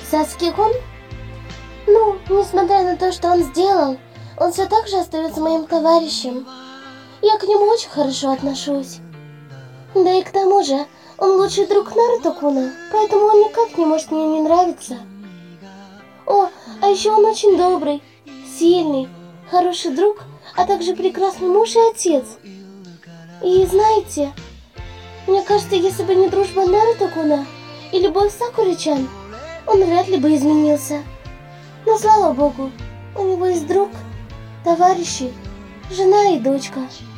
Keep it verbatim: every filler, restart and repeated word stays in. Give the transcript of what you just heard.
Саски-кун? Ну, несмотря на то, что он сделал, он все так же остается моим товарищем. Я к нему очень хорошо отношусь. Да и к тому же, он лучший друг Наруто-куна, поэтому он никак не может мне не нравиться. О, а еще он очень добрый, сильный, хороший друг, а также прекрасный муж и отец. И знаете, мне кажется, если бы не дружба Наруто-куна и любовь Сакуры-чан, он вряд ли бы изменился. Но слава богу, у него есть друг, товарищи, жена и дочка.